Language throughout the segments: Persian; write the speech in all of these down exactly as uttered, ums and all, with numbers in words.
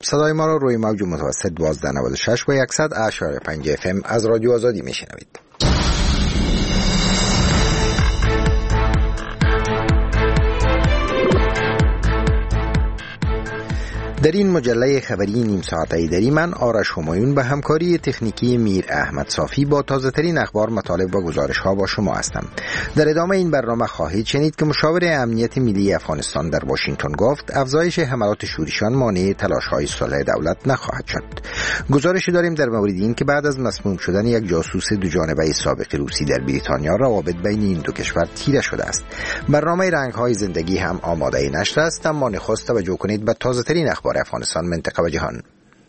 صدای ما را روی موج متوسط دوازده نود و شش و صد اشاری پنج اف ام از رادیو آزادی میشنوید. در این مجله خبری نیم ساعته دری من آرش همایون به همکاری تکنیکی میر احمد صافی با تازه ترین اخبار، مطالب و گزارش ها با شما هستم. در ادامه این برنامه خواهید شنید که مشاور امنیت ملی افغانستان در واشنگتن گفت افزایش حملات شورشیان مانع تلاش های صلح دولت نخواهد شد. گزارشی داریم در مورد این که بعد از مسموم شدن یک جاسوس دو جانبه سابق روسی در بریتانیا، روابط بین این دو کشور تیره شده است. برنامه رنگ های زندگی هم آماده نشر است، اما نخست توجه کنید به تازه ترین اخبار افغانستان، منطقه و جهان.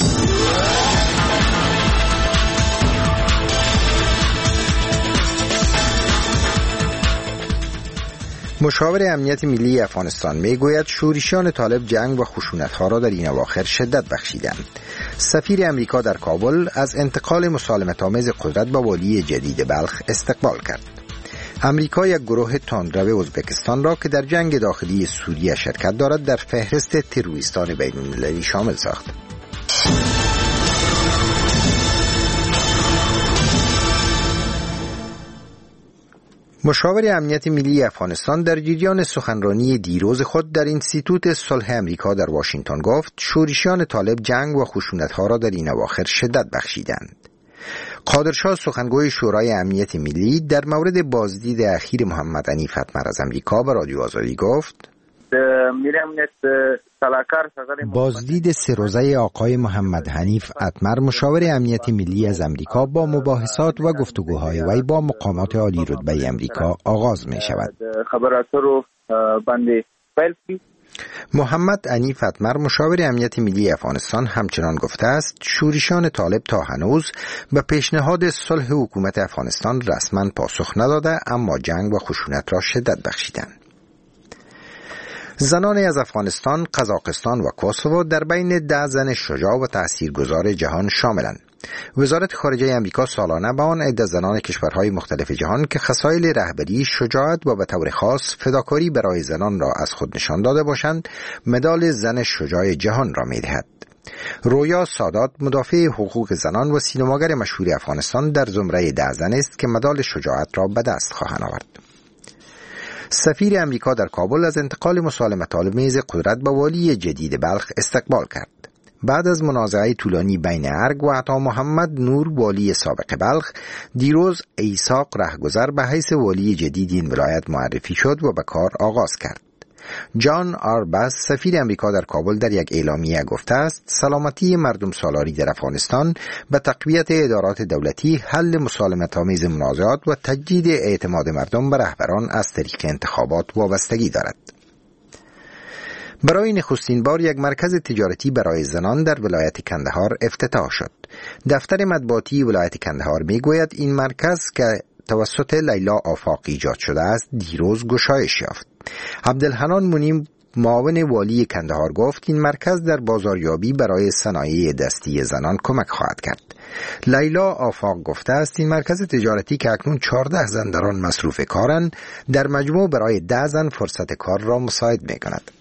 مشاور امنیت ملی افغانستان میگوید شورشیان طالب جنگ و خشونت‌ها را در این اواخر شدت بخشیدند. سفیر امریکا در کابل از انتقال مسالمت‌آمیز قدرت به والی جدید بلخ استقبال کرد. امریکا یک گروه تندرو ازبکستان را که در جنگ داخلی سوریه شرکت دارد در فهرست تروریستان بین‌المللی شامل ساخت. مشاور امنیت ملی افغانستان در جریان سخنرانی دیروز خود در اینستیتوت صلح امریکا در واشنگتن گفت شورشیان طالب جنگ و خشونت‌ها را در این اواخر شدت بخشیدند. قادرشاه سخنگوی شورای امنیت ملی در مورد بازدید اخیر محمد حنیف اتمر از امریکا به رادیو آزادی گفت بازدید سه روزه آقای محمد حنیف اتمر مشاور امنیت ملی از امریکا با مباحثات و گفتگوهای وی با مقامات عالی رتبه امریکا آغاز می شود. محمد حنیف اتمر مشاور امنیت ملی افغانستان همچنان گفته است شورشیان طالب تا هنوز به پیشنهاد صلح حکومت افغانستان رسما پاسخ نداده، اما جنگ و خشونت را شدت بخشیدند. زنانی از افغانستان، قزاقستان و کوسوو در بین ده زن شجاع و تاثیرگذار جهان شاملند. وزارت خارجه امریکا سالانه به آن عده زنان کشورهای مختلف جهان که خصایل رهبری، شجاعت و به طور خاص فداکاری برای زنان را از خود نشان داده باشند، مدال زن شجاع جهان را می‌دهد. رویا سادات، مدافع حقوق زنان و سینماگر مشهور افغانستان، در زمره ده زن است که مدال شجاعت را به دست خواهند آورد. سفیر امریکا در کابل از انتقال مسالمت‌آمیز قدرت به والی جدید بلخ استقبال کرد. بعد از منازعه طولانی بین ارگ و عطا محمد نور والی سابق بلخ، دیروز ایساق رهگذر به حیث والی جدید این ولایت معرفی شد و به کار آغاز کرد. جان آر باس، سفیر امریکا در کابل، در یک اعلامیه گفته است سلامتی مردم سالاری در افغانستان به تقویت ادارات دولتی، حل مسالمت‌آمیز منازعات و تجدید اعتماد مردم به رهبران از طریق انتخابات وابستگی دارد. برای نخستین بار یک مرکز تجارتی برای زنان در ولایت کندهار افتتاح شد. دفتر مطبوعاتی ولایت کندهار میگوید این مرکز که توسط لیلا آفاق ایجاد شده است دیروز گشایش یافت. عبدالحنان منیم، معاون والی کندهار، گفت این مرکز در بازاریابی برای صنایع دستی زنان کمک خواهد کرد. لیلا آفاق گفته است این مرکز تجارتی که اکنون چهارده زن در آن مصروف کارند، در مجموع برای ده زن فرصت کار را مساعد می‌کند.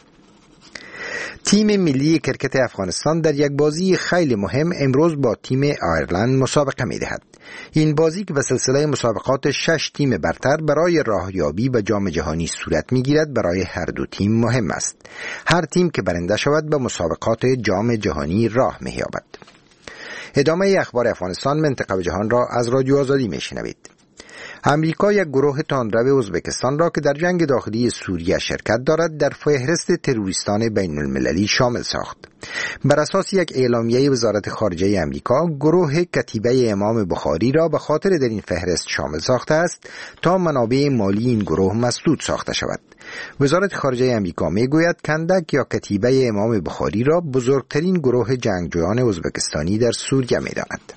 تیم ملی کرکت افغانستان در یک بازی خیلی مهم امروز با تیم آیرلند مسابقه می‌دهد. این بازی که به سلسله مسابقات شش تیم برتر برای راهیابی به جام جهانی صورت می‌گیرد برای هر دو تیم مهم است. هر تیم که برنده شود به مسابقات جام جهانی راه می‌یابد. ادامه اخبار افغانستان، منطقه و جهان را از رادیو آزادی می‌شنوید. امریکا یک گروه تندرو ازبکستان را که در جنگ داخلی سوریه شرکت دارد در فهرست تروریستان بین‌المللی شامل ساخت. بر اساس یک اعلامیه وزارت خارجه امریکا، گروه کتیبه امام بخاری را به خاطر در این فهرست شامل ساخته است تا منابع مالی این گروه مسدود ساخته شود. وزارت خارجه امریکا میگوید کندک یا کتیبه امام بخاری را بزرگترین گروه جنگجویان ازبکستانی در سوریه می‌داند.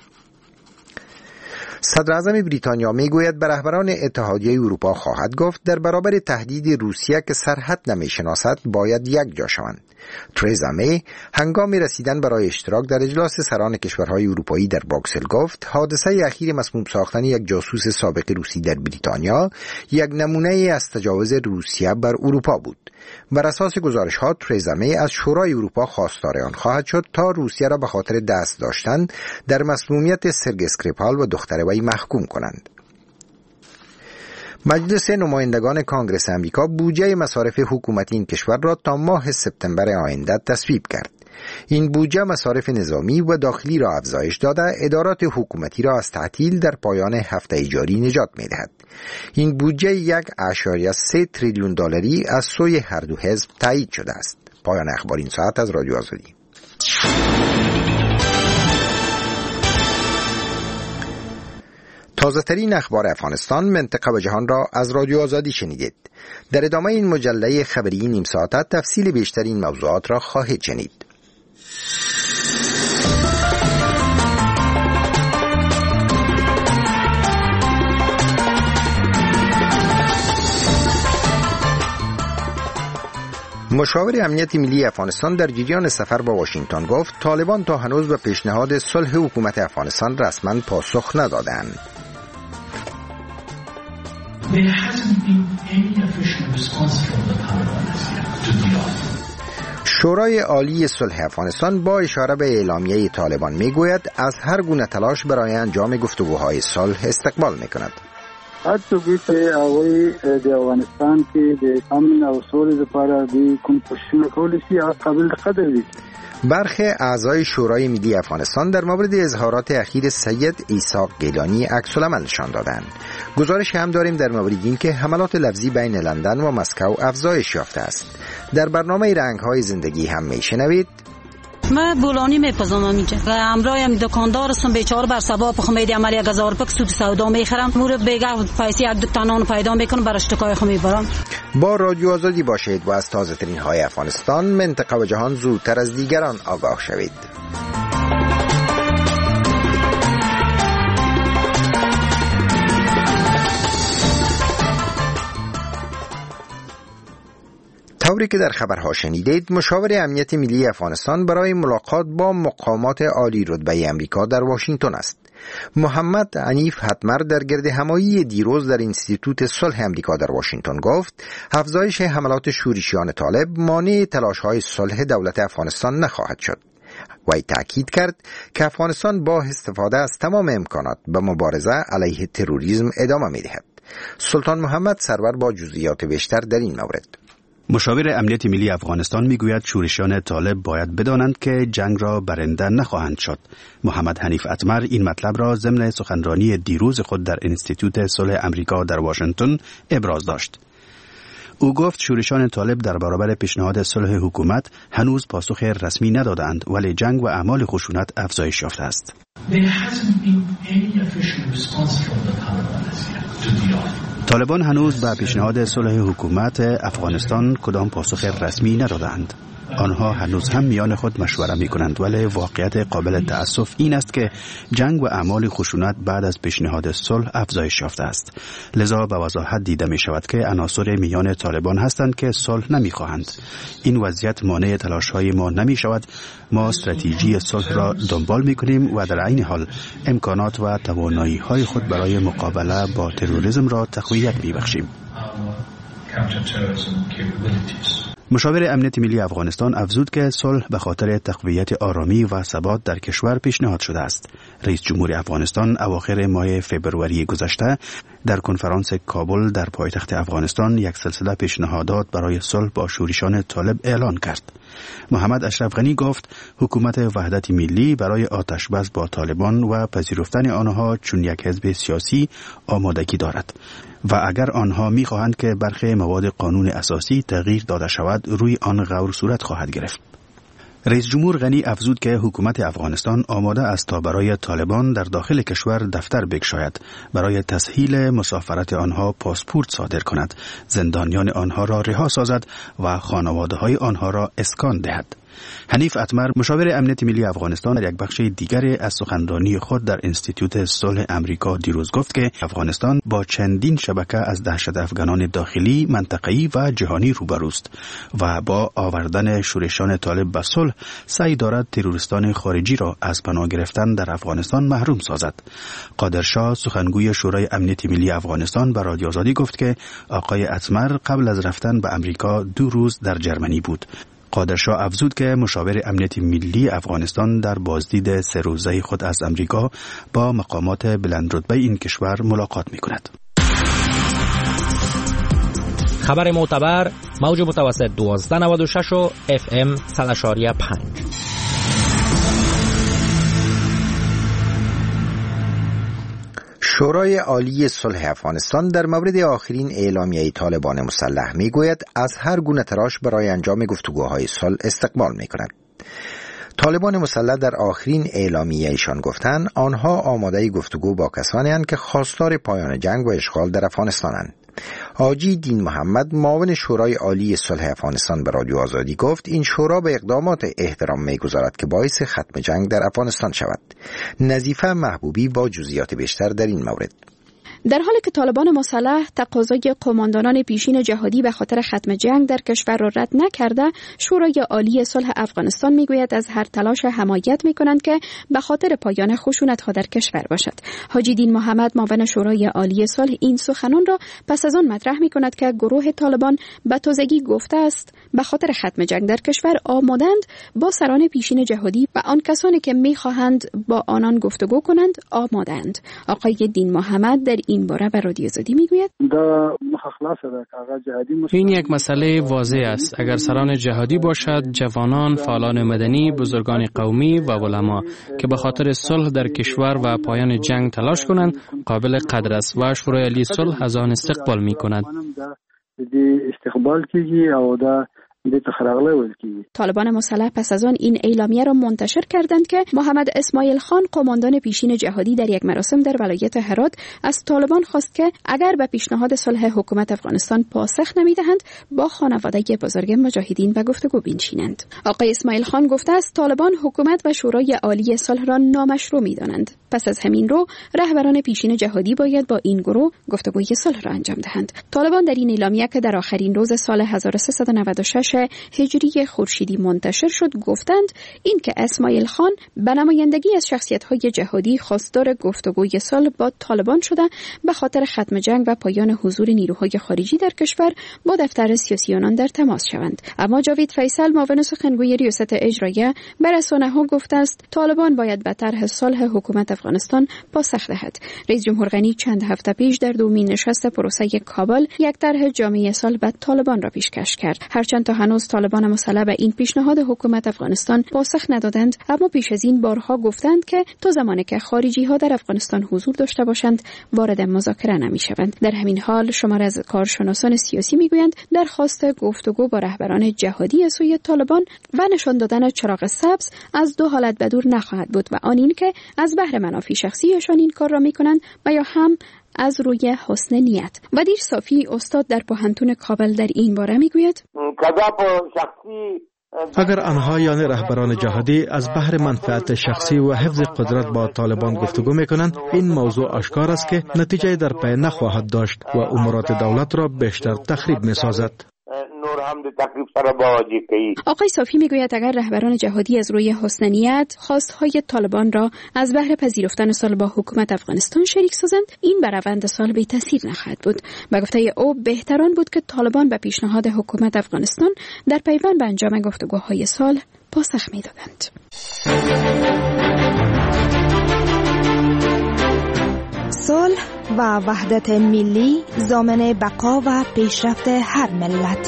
صدر اعظم بریتانیا میگوید به رهبران اتحادیه اروپا خواهد گفت در برابر تهدید روسیه که سرحد نمیشناسد باید یک جا شوند. ترزا می هنگام رسیدن برای اشتراک در اجلاس سران کشورهای اروپایی در بروکسل گفت حادثه اخیر مسموم ساختن یک جاسوس سابق روسی در بریتانیا یک نمونه از تجاوز روسیه بر اروپا بود. بر اساس گزارش ها ترزا می از شورای اروپا خواستار آن خواهد شد تا روسیه را به خاطر دست داشتن در مسمومیت سرگئی اسکریپال و دختر وی محکوم کنند. مجلس نمایندگان کانگرس امریکا بودجه مصارف حکومتی این کشور را تا ماه سپتامبر آینده تصویب کرد. این بودجه مصارف نظامی و داخلی را افزایش داده ادارات حکومتی را از تعطیل در پایان هفته جاری نجات می‌دهد. این بودجه یک اشاریه سه تریلیون دلاری از سوی هر دو حزب تایید شده است. پایان اخبار این ساعت از رادیو آزادی. تازه ترین اخبار افغانستان، منطقه و جهان را از رادیو آزادی شنیدید. در ادامه این مجله خبری نیم ساعته تفصیل بیشتر این موضوعات را خواهید شنید. مشاور امنیت ملی افغانستان در جریان سفر به واشنگتن گفت طالبان تا هنوز به پیشنهاد صلح حکومت افغانستان رسما پاسخ ندادند. شورای عالی صلح افغانستان با اشاره به اعلامیه طالبان میگوید از هر گونه تلاش برای انجام گفتگوهای صلح استقبال میکند. هر څوک چې هغوی د افغانستان کې د امن او سولې لپاره د کوم کوششونه کولی شي هغه قابل قدر دي. برخی اعضای شورای ملی افغانستان در مورد اظهارات اخیر سید ایساق گیلانی عکس العمل نشان دادند. گزارش هم داریم در مورد این که حملات لفظی بین لندن و مسکو افزایش یافته است. در برنامه رنگ‌های زندگی هم میشنوید من بولانی میپزنم اینجا و همراهم دکاندار هستم بیچاره بر سبب خمید عملی یک هزار روپیه سوپ سودا میخرم مورد بگه پیسی یک دو تنان پیدا میکنم برای اشتکای خو میبرم. با رادیو آزادی باشید و از تازه ترین های افغانستان، منطقه و جهان زودتر از دیگران آگاه شوید. طوری که در خبرها شنیدید، مشاور امنیت ملی افغانستان برای ملاقات با مقامات عالی رتبه امریکا در واشنگتن است. محمد حنیف حتمر در گرد همایی دیروز در انستیتوت صلح امریکا در واشنگتن گفت افزایش حملات شورشیان طالب مانع تلاش‌های صلح دولت افغانستان نخواهد شد. وی تأکید کرد که افغانستان با استفاده از تمام امکانات به مبارزه علیه تروریسم ادامه می‌دهد. سلطان محمد سرور با جزئیات بیشتر در این مورد. مشاور امنیت ملی افغانستان میگوید شورشیان طالب باید بدانند که جنگ را برنده نخواهند شد. محمد حنیف حتمر این مطلب را ضمن سخنرانی دیروز خود در انستیتوت صلح امریکا در واشنگتن ابراز داشت. او گفت شورشیان طالب در برابر پیشنهاد صلح حکومت هنوز پاسخ رسمی ندادند، ولی جنگ و اعمال خشونت افزایش یافته است. طالبان هنوز به پیشنهاد صلح حکومت افغانستان کدام پاسخ رسمی ندادند. آنها هنوز هم میان خود مشوره می کنند، ولی واقعیت قابل تأسف این است که جنگ و اعمال خشونت بعد از پیشنهاد صلح افزایش یافته است. لذا به وضاحت دیده می شود که عناصر میان طالبان هستند که صلح نمی خواهند. این وضعیت مانع تلاش های ما نمی شود. ما استراتژی صلح را دنبال می کنیم و در عین حال امکانات و توانایی های خود برای مقابله با تروریسم را تقویت می بخشیم. مشاور امنیت ملی افغانستان افزود که صلح به خاطر تقویت آرامی و ثبات در کشور پیشنهاد شده است. رئیس جمهور افغانستان اواخر ماه فوریه گذشته در کنفرانس کابل در پایتخت افغانستان یک سلسله پیشنهادات برای صلح با شورشیان طالب اعلان کرد. محمد اشرف غنی گفت حکومت وحدت ملی برای آتشبس با طالبان و پذیرفتن آنها چون یک حزب سیاسی آمادگی دارد و اگر آنها می‌خواهند که برخی مواد قانون اساسی تغییر داده شود روی آن غور صورت خواهد گرفت. رئیس جمهور غنی افزود که حکومت افغانستان آماده است تا برای طالبان در داخل کشور دفتر بگشاید، برای تسهیل مسافرت آنها پاسپورت صادر کند، زندانیان آنها را رها سازد و خانواده‌های آنها را اسکان دهد. حنیف اتمر مشاور امنیت ملی افغانستان در یک بخش دیگر از سخنرانی خود در انستیتوت صلح امریکا دیروز گفت که افغانستان با چندین شبکه از دهشت افغانان داخلی، منطقه‌ای و جهانی روبروست و با آوردن شورشان طالب به صلح سعی دارد تروریستان خارجی را از پناه گرفتن در افغانستان محروم سازد. قادرشاه سخنگوی شورای امنیت ملی افغانستان به رادیو آزادی گفت که آقای اتمر قبل از رفتن به امریکا دو روز در جرمنی بود. قادرشاه افزود که مشاور امنیت ملی افغانستان در بازدید سه روزه خود از امریکا با مقامات بلندرتبه این کشور ملاقات می‌کند. خبر معتبر موج متوسط دوازده نود و شش و اف ام صد و پنج. شورای عالی صلح افغانستان در مورد آخرین اعلامیه طالبان مسلح میگوید از هر گونه تلاش برای انجام گفتگوهای صلح استقبال میکند. طالبان مسلح در آخرین اعلامیه ایشان گفتند آنها آماده گفتگو با کسانی اند که خواستار پایان جنگ و اشغال در افغانستانند. حاجی دین محمد معاون شورای عالی صلح افغانستان به رادیو آزادی گفت این شورا به اقدامات احترام می‌گذارد که باعث ختم جنگ در افغانستان شود. نظیفه محبوبی با جزئیات بیشتر در این مورد. در حالی که طالبان مسلح تقاضای قماندانان پیشین جهادی به خاطر ختم جنگ در کشور را رد نکرده، شورای عالی صلح افغانستان میگوید از هر تلاش حمایت میکنند که به خاطر پایان خشونت‌ها در کشور باشد. حاجی دین محمد معاون شورای عالی صلح این سخنان را پس از آن مطرح میکند که گروه طالبان به تازگی گفته است به خاطر ختم جنگ در کشور آمادند با سران پیشین جهادی و آن کسانی که میخواهند با آنان گفتگو کنند آمادند. آقای دین محمد در این باره به رادیو آزادی میگوید این یک مسئله واضح است. اگر سران جهادی باشد، جوانان، فعالان مدنی، بزرگان قومی و علما که به خاطر صلح در کشور و پایان جنگ تلاش کنند، قابل قدر است و شورای عالی صلح از آن استقبال میکند. استقبال کیږي او دا طالبان مسلح پس از آن این اعلامیه را منتشر کردند که محمد اسماعیل خان قماندان پیشین جهادی در یک مراسم در ولایت هرات از طالبان خواست که اگر به پیشنهاد صلح حکومت افغانستان پاسخ نمیدهند با خانواده بزرگ مجاهدین و گفتگو بنشینند. آقای اسماعیل خان گفته است طالبان حکومت و شورای عالی صلح را نامشروع می‌دانند. پس از همین رو رهبران پیشین جهادی باید با این گروه گفتگوی صلح را انجام دهند. طالبان در این اعلامیه که در آخرین روز سال هزار و سیصد و نود و شش هجری خورشیدی منتشر شد گفتند این که اسماعیل خان به نمایندگی از شخصیت‌های جهادی خواستار گفتگوی صلح با طالبان شده به خاطر ختم جنگ و پایان حضور نیروهای خارجی در کشور با دفتر سیاسی آنان در تماس شوند. اما جاوید فیصل معاون سخنگوی ریاست اجراییه به رسانه‌ها گفته است طالبان باید به طرح صلح حکومت افغانستان پاسخ دهد. رئیس جمهور غنی چند هفته پیش در دومین نشست پروسه کابل یک طرح جامع صلح به طالبان را پیشکش کرد. هرچند تا هنوز طالبان مسلح به این پیشنهاد حکومت افغانستان پاسخ ندادند، اما پیش از این بارها گفتند که تا زمانی که خارجی ها در افغانستان حضور داشته باشند وارد مذاکره نمی‌شوند. در همین حال شمار از کارشناسان سیاسی میگویند درخواست گفتگو با رهبران جهادی از سوی طالبان و نشان دادن چراغ سبز از دو حالت بدور نخواهد بود و آن این که از بهر منافع شخصیشان این کار را میکنند و یا هم از روی حسن نیت. ودیر صافی استاد در پوهنتون کابل در این باره میگوید اگر آنها یعنی رهبران جهادی از بهر منفعت شخصی و حفظ قدرت با طالبان گفتگو میکنند، این موضوع آشکار است که نتیجه در پی نخواهد داشت و امورات دولت را بیشتر تخریب میسازد. آقای صافی میگوید اگر رهبران جهادی از روی حسن نیت خواستهای طالبان را از بهر پذیرفتن صلح با حکومت افغانستان شریک سازند، این بر روند صلح بی تاثیر نخواهد بود. به گفته او بهتران بود که طالبان به پیشنهاد حکومت افغانستان در پیوند به انجام گفتگوهای صلح پاسخ میدادند. صلح و وحدت ملی ضامن بقا و پیشرفت هر ملت.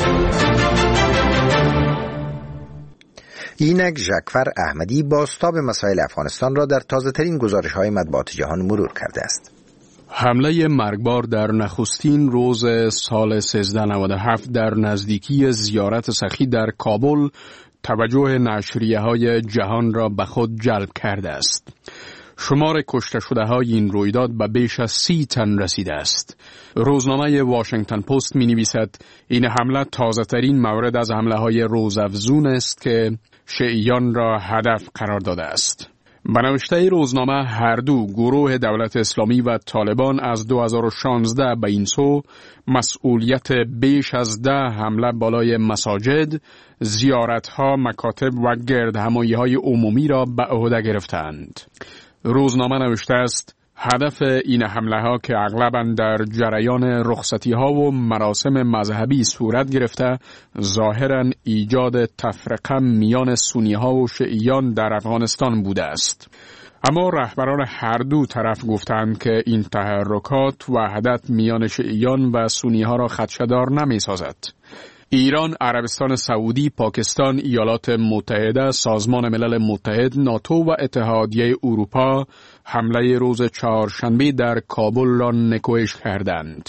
اینک ژکفر احمدی بازتاب مسائل افغانستان را در تازه‌ترین گزارش‌های مطبوعات جهان مرور کرده است. حمله مرگبار در نخستین روز سال سیزده نود و هفت در نزدیکی زیارت سخی در کابل توجه نشریه‌های جهان را به خود جلب کرده است. شمار کشته شده های این رویداد به بیش از سی تن رسیده است. روزنامه واشنگتن پست می نویسد این حمله تازه ترین مورد از حمله های روزافزون است که شیعیان را هدف قرار داده است. به نوشته روزنامه هر دو گروه دولت اسلامی و طالبان از دو هزار و شانزده به این سو مسئولیت بیش از ده حمله بالای مساجد، زیارتها، مکاتب و گردهمایی‌های عمومی را به عهده گرفتند. روزنامه نوشته است هدف این حمله ها که اغلباً در جریان رخصتی ها و مراسم مذهبی صورت گرفته ظاهراً ایجاد تفرقه میان سنی ها و شیعیان در افغانستان بوده است. اما رهبران هر دو طرف گفتند که این تحرکات وحدت میان شیعیان و سنی ها را خدشه‌دار نمی سازد. ایران، عربستان سعودی، پاکستان، ایالات متحده، سازمان ملل متحد، ناتو و اتحادیه اروپا حمله روز چهارشنبه در کابل را نکوهش کردند.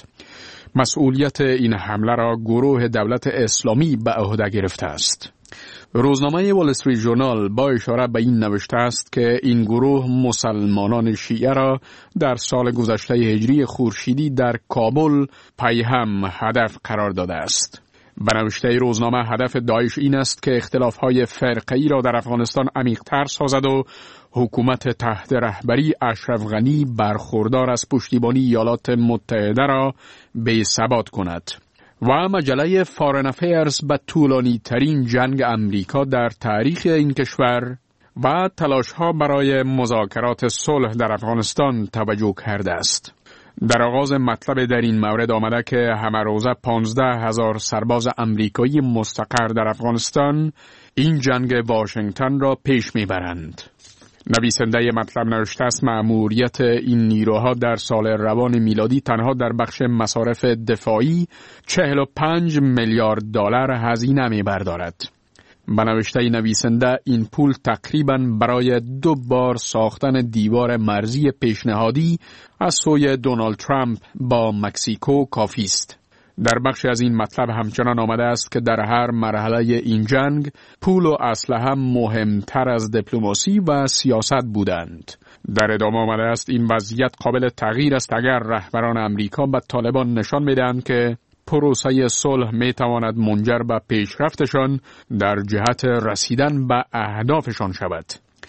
مسئولیت این حمله را گروه دولت اسلامی به عهده گرفته است. روزنامه وال استریت ژورنال با اشاره به این نوشته است که این گروه مسلمانان شیعه را در سال گذشته هجری خورشیدی در کابل پیهم هدف قرار داده است. به نوشته روزنامه هدف داعش این است که اختلاف‌های فرقه‌ای را در افغانستان عمیق‌تر سازد و حکومت تحت رهبری اشرف غنی برخوردار از پشتیبانی ایالات متحده را بی‌ثبات کند. و مجله فارن افیرز به طولانی ترین جنگ امریکا در تاریخ این کشور و تلاش‌ها برای مذاکرات صلح در افغانستان توجه کرده است. در آغاز مطلب در این مورد آمده که همه روزه پانزده هزار سرباز امریکایی مستقر در افغانستان این جنگ واشنگتن را پیش میبرند. نویسنده مطلب نوشته است مأموریت این نیروها در سال روان میلادی تنها در بخش مصارف دفاعی چهل و پنج میلیارد دلار هزینه میبردارد. به نوشته نویسنده این پول تقریباً برای دو بار ساختن دیوار مرزی پیشنهادی از سوی دونالد ترامپ با مکزیکو کافی است. در بخش از این مطلب همچنان آمده است که در هر مرحله این جنگ پول و اسلحه مهمتر از دیپلماسی و سیاست بودند. در ادامه آمده است این وضعیت قابل تغییر است اگر رهبران امریکا به طالبان نشان بدهند که پروسه صلح می تواند منجر به پیشرفتشان در جهت رسیدن به اهدافشان شود.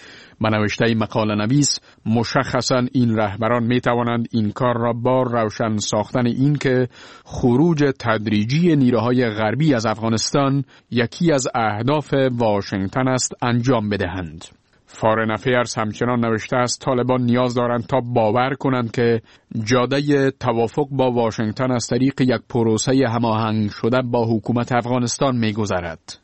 به نوشته مقاله نویس مشخصاً این رهبران می توانند این کار را با روشن ساختن این که خروج تدریجی نیروهای غربی از افغانستان یکی از اهداف واشنگتن است انجام بدهند. فارن افیرز همچنان نوشته است طالبان نیاز دارند تا باور کنند که جاده توافق با واشنگتن از طریق یک پروسه هماهنگ شده با حکومت افغانستان می گذرد.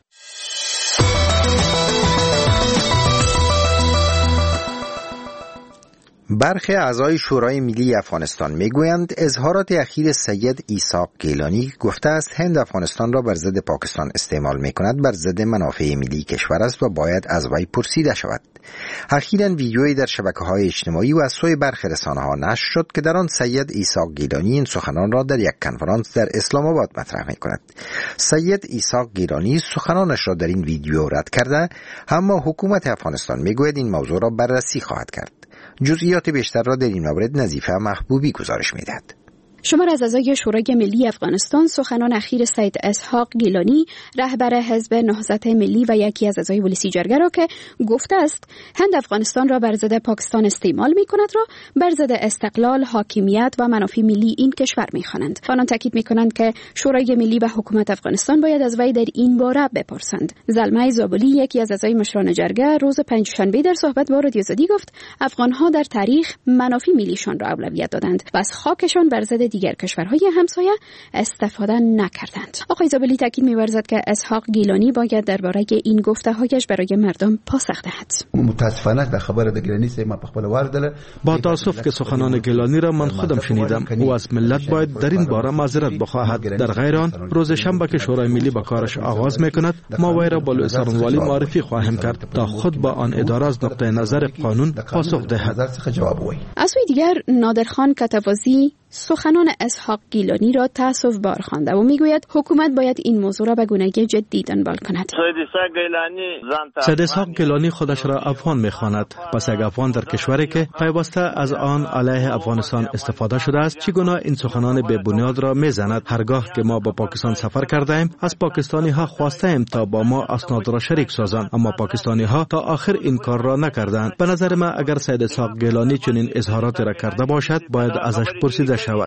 برخی اعضای شورای ملی افغانستان میگویند اظهارات اخیر سید ایساق گیلانی گفته است هند افغانستان را بر ضد پاکستان استعمال میکند بر ضد منافع ملی کشور است و باید از وی پرسیده شود. اخیراً ویدیویی در شبکه‌های اجتماعی و از سوی برخی رسانه‌ها نشر شد که در آن سید ایساق گیلانی این سخنان را در یک کنفرانس در اسلام آباد مطرح میکند. سید ایساق گیلانی سخنانش را در این ویدیو رد کرده، اما حکومت افغانستان میگوید این موضوع را بررسی خواهد کرد. جزئیات بیشتر را در این مورد نظیفه محبوبی گزارش می‌دهد. شمار از اعضای شورای ملی افغانستان سخنان اخیر سید اسحاق گیلانی رهبر حزب نهضت ملی و یکی از اعضای ولسی جرگه را که گفته است هند افغانستان را بر ضد پاکستان استعمال می‌کند را بر ضد استقلال، حاکمیت و منافع ملی این کشور می‌خوانند. آنان تاکید می‌کنند که شورای ملی و حکومت افغانستان باید از وی در این باره بپرسند. زلمه زابلی یکی از اعضای مشران جرگه روز پنجشنبه در صحبت با رادیو آزادی گفت افغان‌ها در تاریخ منافع ملیشان را اولویت دادند و از خاکشان بر ضد دیگر کشورهای همسایه استفاده نکردند. آقای زابلی تاکید می‌ورزد که اسحاق گیلانی باید درباره این گفته‌هایش برای مردم پاسخ دهد. متاسفانه در خبر د گیلانی سه ما په خپل واردله با تاسف که سخنان گیلانی را من خودم شنیدم. او از ملت باید در این باره معذرت بخواهد. در غیر آن روز شنبه که شورای ملی با کارش آغاز می‌کند ما وی را با سرانوالی معرفی خواهیم کرد تا خود با آن اداره از نقطه نظر قانون پاسخ دهد. از سوی دیگر نادرخان کتوازی سخنان اسحاق گیلانی را تأسف بار خوانده و میگوید حکومت باید این موضوع را به گونه جدی دنبال کند. سید اسحاق گیلانی خودش را افغان میخواند. پس یک افغان در کشوری که پیوسته از آن علیه افغانستان استفاده شده است چگونه این سخنان بی بنیاد را میزند؟ هرگاه که ما با پاکستان سفر کرده ایم از پاکستانی ها خواسته ایم تا با ما اسناد را شریک سازند، اما پاکستانی ها تا آخر این کار را نکردند. به نظر من اگر سید اسحاق گیلانی چنین اظهارات را کرده باشد باید ازش پرسیده شود.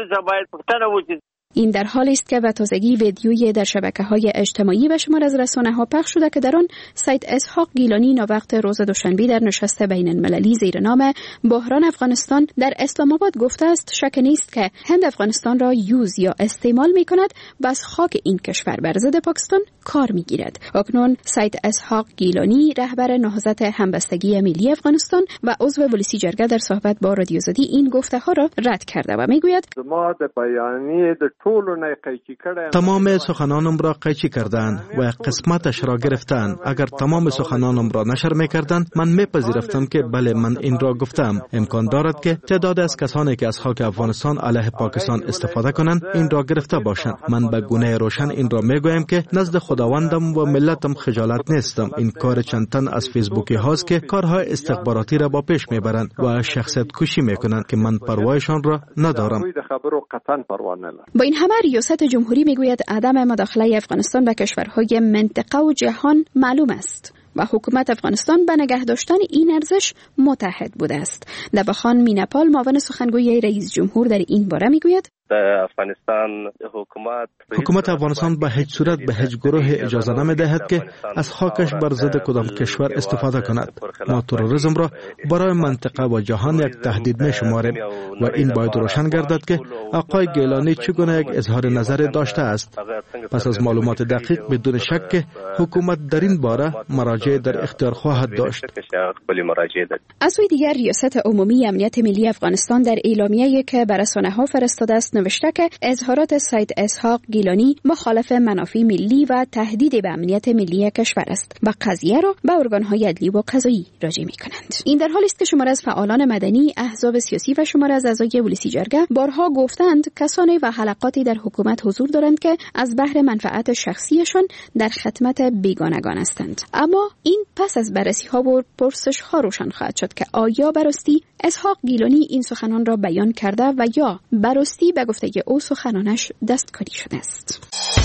این در حالی است که به تازگی ویدیویی در شبکه‌های اجتماعی و شمار از رسانه‌ها پخش شده که در آن سید اسحاق گیلانی ناوقت روز دوشنبه در نشست بین المللی زیر نام بحران افغانستان در اسلام آباد گفته است شک نیست که هند افغانستان را یوز یا استعمال می‌کند و از خاک این کشور بر ضد پاکستان کار می‌گیرد. اکنون سید اسحاق گیلانی رهبر نهضت همبستگی ملی افغانستان و عضو پلیسی جرگه در صحبت با رادیو زدی این گفته‌ها را رد کرده و می‌گوید تمام سخنانم را قیچی کردند و قسمتش را گرفتند. اگر تمام سخنانم را نشر میکردند من میپذیرفتم که بله من این را گفتم. امکان دارد که تعداد از کسانی که از خاک افغانستان علیه پاکستان استفاده کنند این را گرفته باشند. من به گونه روشن این را میگویم که نزد خداوندم و ملتم خجالت نیستم. این کار چند تن از فیسبوکی هاست که کارهای استخباراتی را با پیش میبرند و شخصیت کشی میکنند که من پروایشان را ندارم. با این همه ریاست جمهوری میگوید عدم مداخله افغانستان به کشورهای منطقه و جهان معلوم است و حکومت افغانستان به نگه داشتن این ارزش متحد بوده است. نواخان میناپال معاون سخنگوی رئیس جمهور در این باره میگوید افغانستان حکومت حکومت افغانستان به هیچ صورت به هیچ گروه اجازه نمیدهد که از خاکش بر ضد کدام کشور استفاده کند. ما تروریسم را برای منطقه و جهان یک تهدید میشماریم و این باید روشن گردد که آقای گیلانی چگونه یک اظهار نظر داشته است. پس از معلومات دقیق بدون شک که حکومت در این باره مراجع در اختیار خواهد داشت. از سوی دیگر ریاست عمومی امنیت ملی افغانستان در اعلامیه‌ای که بر رسانه‌ها فرستاده است نوشته که اظهارات سید اسحاق گیلانی مخالف منافع ملی و تهدید به امنیت ملی کشور است و قضیه را به ارگان‌های عدلی و قضایی راجع می‌کنند. این در حالی است که شمار از فعالان مدنی، احزاب سیاسی و شمار از اعضای پلیسی جرگه بارها گفتند کسانی و حلقاتی در حکومت حضور دارند که از بهر منفعت شخصیشان در خدمت بیگانگان هستند. اما این پس از بررسی‌ها و پرسش‌ها روشن خواهد شد که آیا براستی اسحاق گیلانی این سخنان را بیان کرده و یا براستی به گفته او سخنانش دستکاری شده است.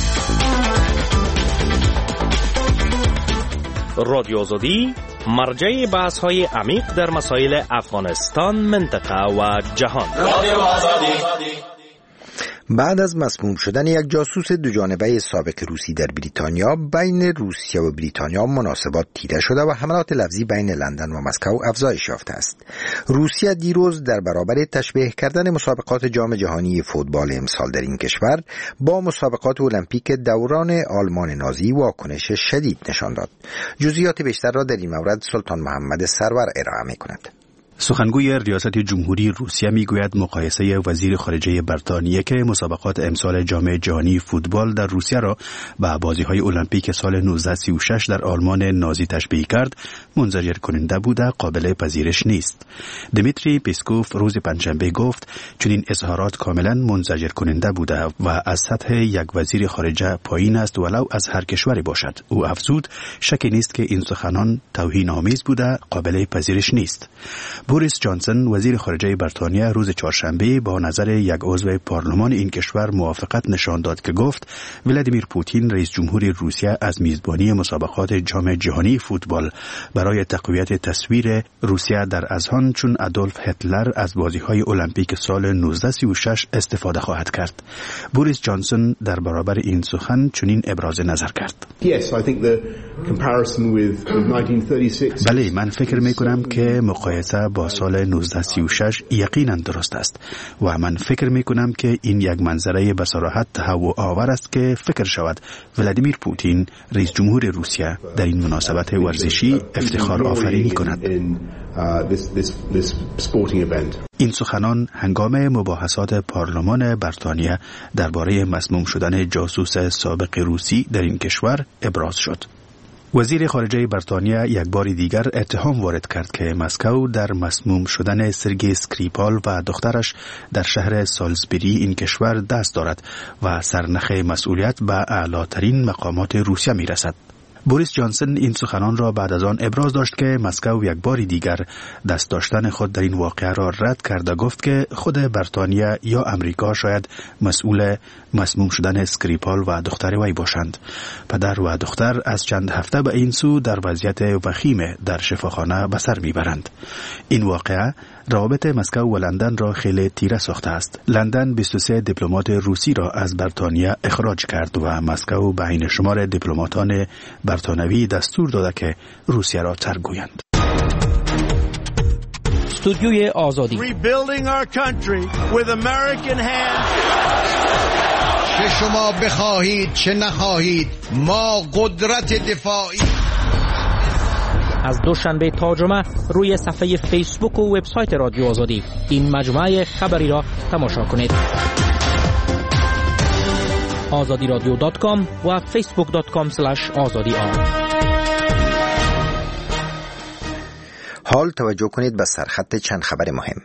رادیو آزادی مرجع بحث‌های عمیق در مسائل افغانستان، منطقه و جهان. رادیو آزادی. بعد از مسموم شدن یک جاسوس دوجانبه سابق روسی در بریتانیا، بین روسیه و بریتانیا مناسبات تیره شده و حملات لفظی بین لندن و مسکو افزایش یافته است. روسیه دیروز در برابر تشبیه کردن مسابقات جام جهانی فوتبال امسال در این کشور با مسابقات المپیک دوران آلمان نازی واکنش شدید نشان داد. جزئیات بیشتر را در این مورد سلطان محمد سرور ارائه می‌کند. سخنگوی ریاست جمهوری روسیه میگوید مقایسه وزیر خارجه بریتانیه که مسابقات امسال جام جهانی فوتبال در روسیه را با بازی‌های المپیک سال نوزده سی و شش در آلمان نازی تشبیه کرد منزجر کننده بوده قابل پذیرش نیست. دمیتری پیسکوف روز پنجشنبه گفت چنین اظهارات کاملا منزجر کننده بوده و از سطح یک وزیر خارجه پایین است ولو از هر کشوری باشد. او افزود شکی نیست که این سخنان توهین‌آمیز بوده قابل پذیرش نیست. بوریس جانسون وزیر خارجه بریتانیا روز چهارشنبه با نظر یک عضو پارلمان این کشور موافقت نشان داد که گفت ولادیمیر پوتین رئیس جمهور روسیه از میزبانی مسابقات جام جهانی فوتبال برای تقویت تصویر روسیه در اذهان چون ادولف هیتلر از بازی‌های المپیک سال نوزده سی و شش استفاده خواهد کرد. بوریس جانسون در برابر این سخن چنین ابراز نظر کرد. بله، من فکر می‌کنم که مقایسه با سال نوزده سی و شش یقینا درست است و من فکر می کنم که این یک منظره به صراحت تهوع آور است که فکر شود ولادیمیر پوتین رئیس جمهور روسیه در این مناسبت ورزشی افتخار آفرینی کند. این سخنان هنگام مباحثات پارلمان بریتانیا درباره مسموم شدن جاسوس سابق روسی در این کشور ابراز شد. وزیر خارجه بریتانیا یک بار دیگر اتهام وارد کرد که مسکو در مسموم شدن سرگئی اسکریپال و دخترش در شهر سالزبری این کشور دست دارد و سرنخ مسئولیت به اعلاترین مقامات روسیه می رسد. بوریس جانسن این سخنان را بعد از آن ابراز داشت که مسکو یک بار دیگر دست داشتن خود در این واقعه را رد کرده گفت که خود بریتانیا یا امریکا شاید مسئول مسموم شدن اسکریپال و دختر وی باشند. پدر و دختر از چند هفته به این سو در وضعیت وخیم در شفاخانه به سر میبرند. این واقعه روابط مسکو و لندن را خیلی تیره ساخته است. لندن بیست و سه دیپلمات روسی را از بریتانیا اخراج کرد و مسکو به عین شمار دیپلماتان بریتانوی دستور داده که روسیه را ترک گویند. استودیوی آزادی. Rebuilding our country with American hands. چه شما بخواهید چه نخواهید ما قدرت دفاعی. از دوشنبه تا جمعه روی صفحه فیسبوک و وبسایت رادیو آزادی این مجموعه خبری را تماشا کنید. آزادی رادیو دات کام و فیسبوک دات کام اسلش آزادی آن. حال توجه کنید به سرخط چند خبر مهم.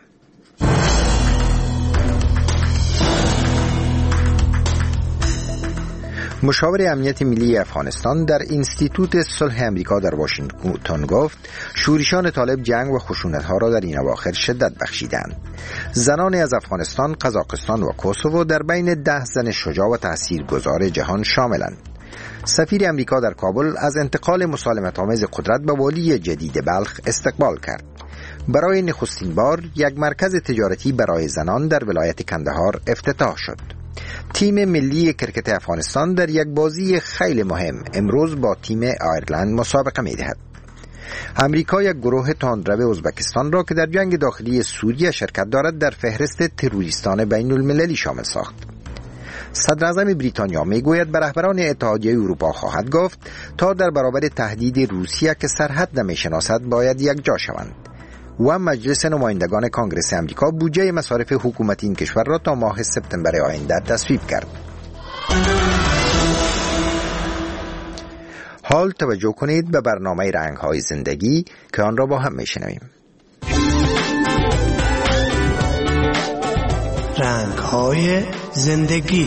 مشاور امنیت ملی افغانستان در اینستیتوت صلح امریکا در واشنگتن گفت شورشیان طالب جنگ و خشونت‌ها را در این اواخر شدت بخشیدند. زنان از افغانستان، قزاقستان و کوسوو در بین ده زن شجاع و تاثیرگذار جهان شاملند. سفیر امریکا در کابل از انتقال مسالمت‌آمیز قدرت به والی جدید بلخ استقبال کرد. برای نخستین بار یک مرکز تجارتی برای زنان در ولایت کندهار افتتاح شد. تیم ملی کرکت افغانستان در یک بازی خیلی مهم امروز با تیم آیرلند مسابقه می دهد. امریکا یک گروه تندرو ازبکستان را که در جنگ داخلی سوریه شرکت دارد در فهرست تروریستان بین المللی شامل ساخت. صدر اعظم بریتانیا می گوید به رهبران اتحادیه اروپا خواهد گفت تا در برابر تهدید روسیه که سرحد نمی شناسد باید یک جا شوند. و مجلس نمایندگان کانگرس امریکا بودجه مصارف حکومتی این کشور را تا ماه سپتامبر آینده تصویب کرد. حال توجه کنید به برنامه رنگ‌های زندگی که آن را با هم میشنویم. رنگ‌های زندگی.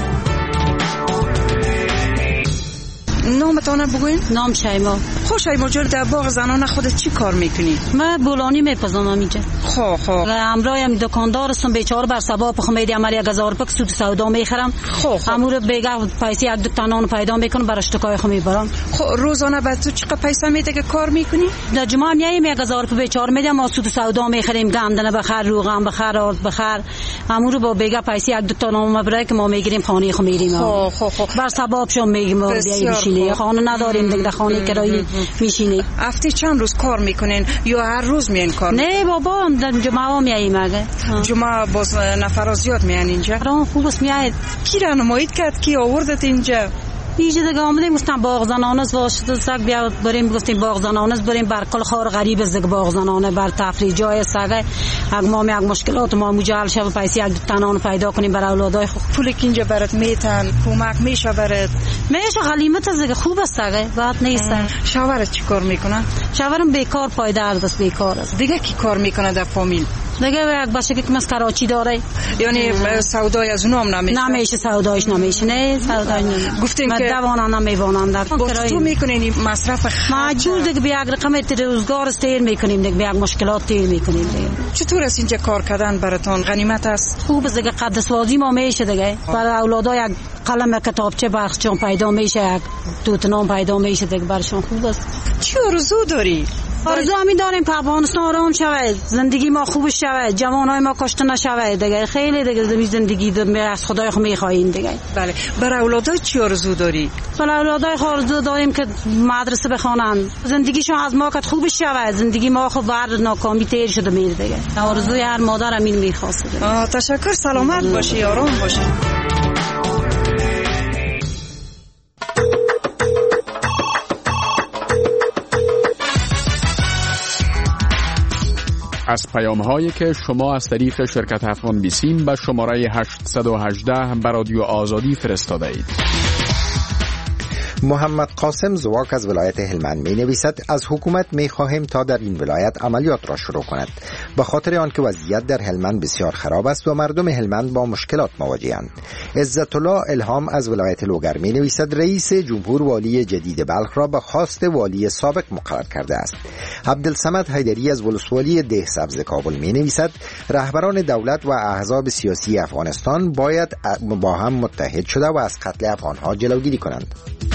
نامتانه بگوین؟ نام شیما. خوش شیما جان در باغ زنان خودت چی کار میکنی؟ من بولانی میپزنم اینجا. خو خو. امرایم دکاندار هستم بیچاره بر سبب خمید عملی یک هزار پک سود سودا میخرم. خو خو. امور بیگه پیسه یک دو تنان پیدا میکنم برای اشتکای خو میبرم. خو روزانه بعد تو چقدر پیسه میده که کار میکنی؟ در جمعه میایم یک هزار پک بیچاره میدم ما سود سودا میخریم گندنه بخر روغن بخر آرد بخر. امور با بیگه پیسه یک دو تنان مبرای که ما میگیریم خانه خو میریم. خو خو خو. بر سبب شو میگم بیای بشینی. خانه نداریم دیگه خانه کرایی میشینی. هفته چند روز کار میکنین یا هر روز میان کار؟ نه بابا در جمعه میاییم اگه. جمعه باز نفر زیاد میان اینجا؟ راه خوب است میاد. کی را نمایید کرد کی آوردت اینجا؟ اینجا دیگه آمدیم گفتم باغ زنانه است واسه سگ بیا بریم گفتیم باغ زنانه است بریم بر کل خار غریب است دیگه باغ زنانه بر تفریح جای سگ اگه ما می یک مشکلات ما مجال شب پیسه یک تنان پیدا کنیم برای اولادای خود پول که اینجا برات میتن کمک میشه برات میشه غلیمت از دیگه خوب است دیگه بعد نیست. شوهرت چی کار میکنه؟ شوهرم بیکار پایدار است بیکار است. دیگه کی کار میکنه در فامیل؟ دیگه یک باشه که مس کراچی داره یعنی سودای از اونام نمیشه؟ نمیشه سودایش نمیشه نه سودای نمیشه. گفتیم که دوانه نمیوانم در تو میکنین مصرف خرج مجبور دیگه بیا یک رقم روزگار استیر میکنیم دیگه بیا مشکلات تیر میکنیم دیگه. چطور است اینجا کار کردن براتون غنیمت است؟ خوب است دیگه قدسوازی ما میشه دیگه برای اولادای یک قلم کتابچه برخشون پیدا میشه یک توتنام پیدا میشه دیگه برشون خوب است. چی آرزو داری؟ آرزو همین داریم که افغانستان آرام شود زندگی ما خوب شود جوانای ما کشته نشود دیگه خیلی دیگه زندگی از خدای خود میخواهیم دیگه. بله برای اولادای چی آرزو داری؟ برای اولادای آرزو داریم که مدرسه بخوانن زندگیشون از ما که خوب شود زندگی ما خود بر ناکامی تیر شده میره دیگه. آرزوی هر مادر همین میخواسته دیگه. آه تشکر سلامت باشی آرام باشی. از پیام هایی که شما از طریق شرکت افغان بیسیم به شماره هشت یک هشت به رادیو آزادی فرستاده اید. محمد قاسم زواک از ولایت هلمند می نویسد از حکومت می خواهیم تا در این ولایت عملیات را شروع کند، به خاطر آنکه وضعیت در هلمند بسیار خراب است و مردم هلمند با مشکلات مواجه‌اند. عزت الله الهام از ولایت لوگر می نویسد رئیس جمهور والی جدید بلخ را به خواست والی سابق مقرر کرده است. عبدالصمد حیدری از ولسوالی ده سبز کابل می نویسد رهبران دولت و احزاب سیاسی افغانستان باید با هم متحد شده و از قتل افغانها جلوگیری کنند.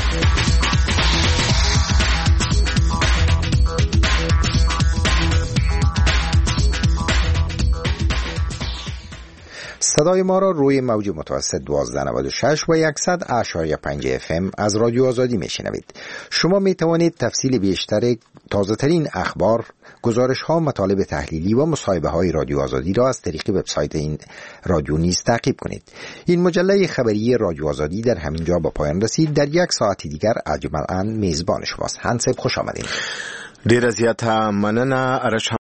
صدای ما را روی موج متوسط دوازده نود و شش و صد اشاری پنج اف ام از رادیو آزادی میشنوید. شما می توانید تفصیل بیشتر تازه ترین اخبار، گزارش ها، مطالب تحلیلی و مصاحبه های رادیو آزادی را از طریق وبسایت این رادیو نیز تعقیب کنید. این مجله خبری رادیو آزادی در همین جا با پایان رسید. در یک ساعت دیگر اجمالاً میزبان شماست. هنسب خوش آمدید. ډیره زیاته مننه.